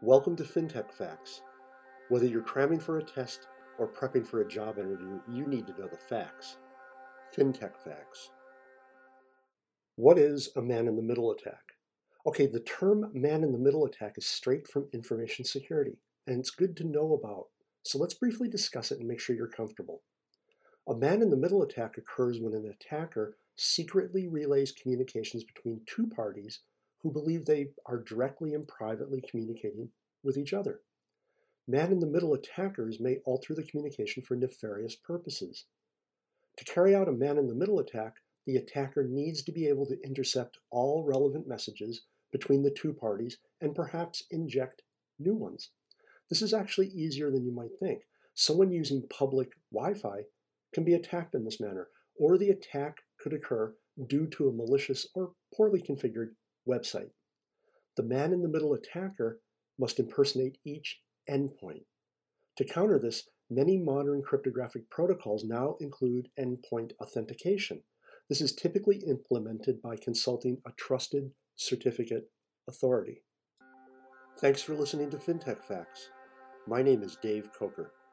Welcome to FinTech Facts. Whether you're cramming for a test or prepping for a job interview, you need to know the facts. FinTech Facts. What is a man-in-the-middle attack? Okay, the term man-in-the-middle attack is straight from information security, and it's good to know about. So let's briefly discuss it and make sure you're comfortable. A man-in-the-middle attack occurs when an attacker secretly relays communications between two parties who believe they are directly and privately communicating with each other. Man-in-the-middle attackers may alter the communication for nefarious purposes. To carry out a man-in-the-middle attack, the attacker needs to be able to intercept all relevant messages between the two parties and perhaps inject new ones. This is actually easier than you might think. Someone using public Wi-Fi can be attacked in this manner, or the attack could occur due to a malicious or poorly configured website. The man-in-the-middle attacker must impersonate each endpoint. To counter this, many modern cryptographic protocols now include endpoint authentication. This is typically implemented by consulting a trusted certificate authority. Thanks for listening to FinTech Facts. My name is Dave Coker.